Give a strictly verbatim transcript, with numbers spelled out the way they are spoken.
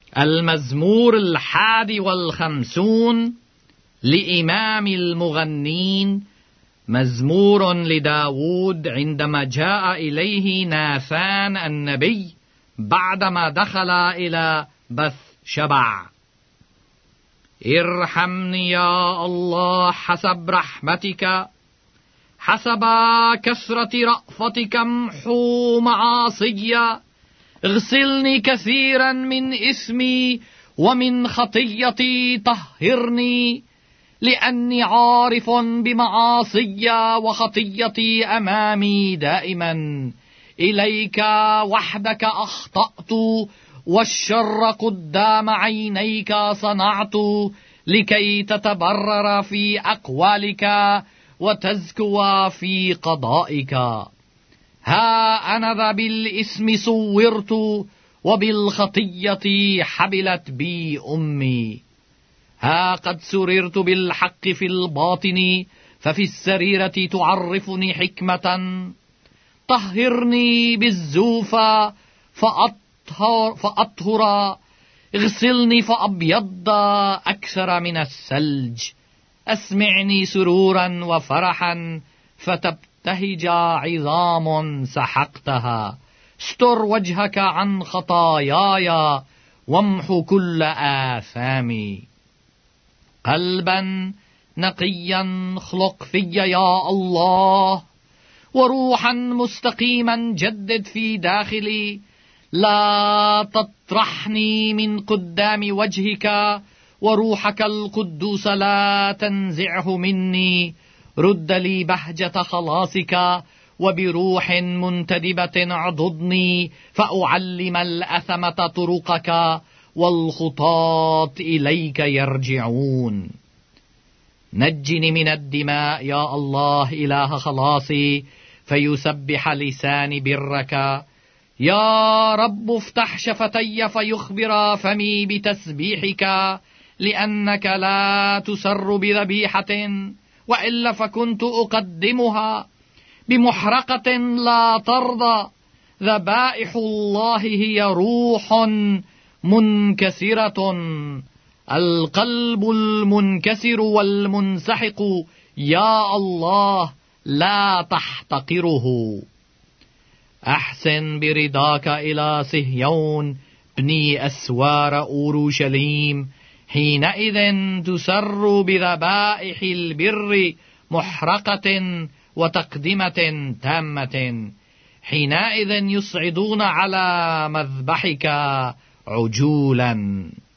المزمور الحادي والخمسون لإمام المغنين، مزمور لداود عندما جاء إليه ناثان النبي بعدما دخل إلى بث شبع. ارحمني يا الله حسب رحمتك، حسب كثرة رأفتك امحو معاصي، اغسلني كثيرا من إثمي ومن خطيتي طهرني، لأني عارف بمعاصي وخطيتي أمامي دائما. إليك وحدك أخطأت والشر قدام عينيك صنعت، لكي تتبرر في أقوالك وتزكو في قضائك. ها أنا ذا بالإثم صورت، وبالخطية حبلت بي أمي. ها قد سررت بالحق في الباطن، ففي السريرة تعرفني حكمة. طهرني بالزوفة فأطهر, فأطهر اغسلني فأبيض أكثر من الثلج. أسمعني سرورا وفرحا فتبتهج عظام سحقتها. استر وجهك عن خطاياي وامحو كل آثامي. قلبا نقيا خلق في يا الله، وروحا مستقيما جدد في داخلي. لا تطرحني من قدام وجهك، وروحك القدوس لا تنزعه مني. رد لي بهجة خلاصك، وبروح منتدبة اعضدني، فأعلم الأثمة طرقك، والخطاة إليك يرجعون. نجني من الدماء يا الله إله خلاصي، فيسبح لساني برك. يا رب افتح شفتي فيخبر فمي بتسبيحك، لأنك لا تسر بذبيحة، وإلا فكنت أقدمها. بمحرقة لا ترضى. ذبائح الله هي روح منكسرة. القلب المنكسر والمنسحق يا الله لا تحتقره. أحسن برضاك إلى صهيون ابني أسوار أورشليم. حينئذ تسر بذبائح البر محرقة وتقدمة تامة. حينئذ يصعدون على مذبحك عجولا.